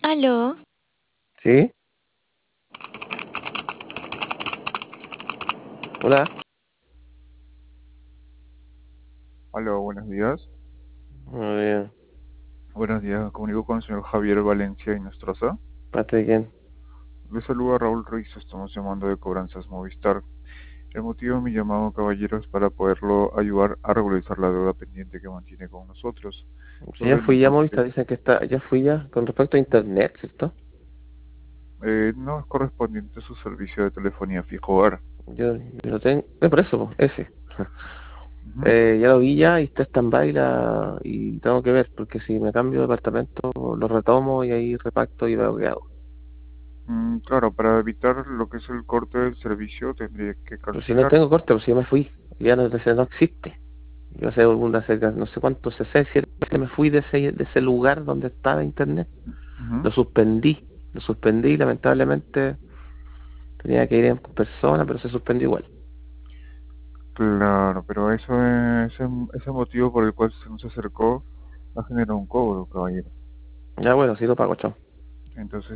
Aló, ¿Sí? Hola. Hola, buenos días. Muy bien. Buenos días, comunico con el señor Javier Valencia y Nostroza. ¿Parte de quién? Le saluda Raúl Ruiz, estamos llamando de Cobranzas Movistar. El motivo de mi llamado, caballero, es para poderlo ayudar a regularizar la deuda pendiente que mantiene con nosotros. Si ya Sobre el fui ya monto Movistar, que dicen que está, ya fui ya con respecto a internet, ¿cierto? no es correspondiente a su servicio de telefonía fijo hogar. Yo lo tengo, por eso, po, ese. Ujú. Ya lo vi ya y está stand-by y tengo que ver, porque si me cambio de departamento, lo retomo y ahí repacto y veo qué hago. Claro, para evitar lo que es el corte del servicio tendría que Pero si no cancelar. tengo corte, pues si ya me fui, ya no existe. Yo hace no sé cuánto, 6, 7 meses me fui de ese lugar donde estaba internet. Ujú. Lo suspendí, lamentablemente tenía que ir en persona, pero se suspendió igual. Claro, pero ese motivo por el cual se nos acercó va a generar un cobro, caballero. Ya bueno, sí lo pago, chao. Entonces